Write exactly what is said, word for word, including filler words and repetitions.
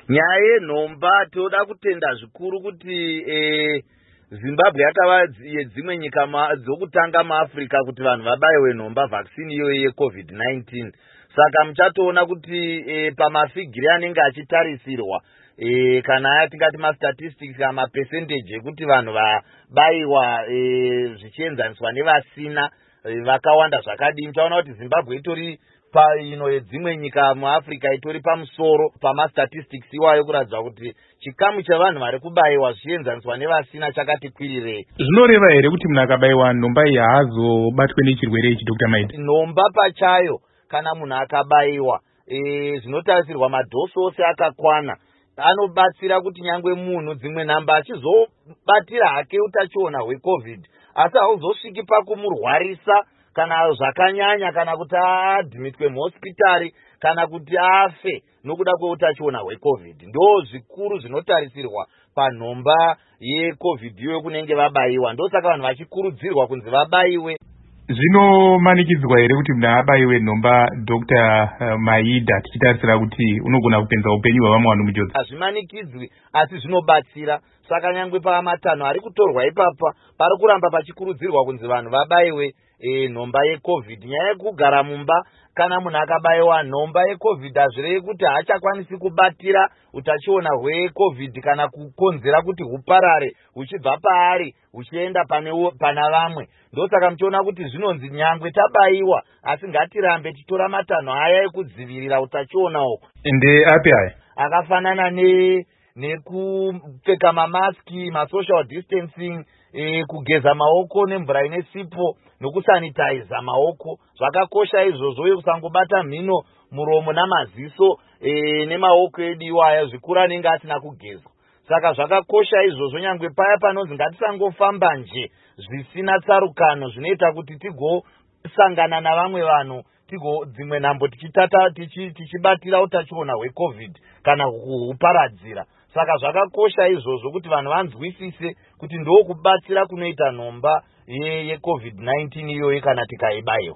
Nyaya yenhomba toda kutenda zvikuru kuti eh, Zimbabwe yakava yedzimwe nyika dzokutanga muAfrica kuti vanhu vabaiwe nhomba vaccine iyoyi yeCovid nineteen. Saka muchatoona kuti eh, pamafigiri anenge achitarisirwa eh, kana tingati mastatistics ama percentage ekuti vanhu vabaiwa eh, zvichienzaniswa nevasina eh, vakawanda zvakadini. Taona kuti Zimbabwe itori pa ino yedzimwe nyika muAfrica itori pamusoro pamastatistics iwayo kuratidza kuti chikamu chevanhu vari kubaiwa zvichienzaniswa nevasina chakati kwirirei. Zvinoreva here kuti munhu akabaiwa nhomba iyi haazobatwe nechirwere ichi Doctor Maida? Nhomba pachayo kana munhu akabaiwa e, zvinotarisirwa madhosi ose akakwana anobatsira kuti nyangwe munhu dzimwe nhamba achizobatira hake utachiona hweCovid asi hauzosviki pakumurwarisa kana zvakanyanya kana kuti aadhimitwe muhospitari kana kuti afe nokuda kweutachiona hweCovid. Ndo zvikuru zvinotarisirwa panhomba yeCovid iyoyo kunenge vabaiwa. Ndosaka vanhu vachikurudzirwa kunzi vabaiwe. Zvinomanikidzwa here kuti munhu abaiwe nhomba Doctor Maida tichitarisira kuti unogona kupenza upenyu hwevamwe vanhu munjodzi? Hazvimanikidzwi asi zvinobatsira. Saka nyangwe pamatanho ari kutorwa ipapa pari kuramba pachikurudzirwa kunzi vanhu vabaiwe e, nhomba yeCovid. Nyaya yekugara mumba kana munhu akabaiwa nhomba yeCovid hazvirevi kuti haachakwanisi kubatira utachiona hweCovid kana kukonzera kuti huparare huchibva paari huchienda pane pana vamwe. Ndosaka muchiona kuti zvinonzi nyangwe tabaiwa asi ngatirambe tichitora matanho aya ekudzivirira utachiona uhu. Ende api aya? Akafanana ne nekupfeka mamaski, masocial distancing, e, kugeza maoko nemvura ine sipo nokusanitiza maoko. Zvakakosha izvozvo uye kusangobata mhino, muromo namaziso e, nemaoko edu iwaya zvikuru anenge asina kugezwa. Saka zvakakosha izvozvo nyangwe paya panonzi ngatisangofamba nje zvisina tsarukano zvinoita kuti tigosangana navamwe vanhu tigo dzimwe nhambo tichitata tichibatira utachiona hweCovid kana kuhuparadzira. Saka zvakakosha izvozvo kuti vanhu vanzwisise kuti ndokubatsira kunoita nhomba yeCovid nineteen iyoyi kana tikaibaiwa.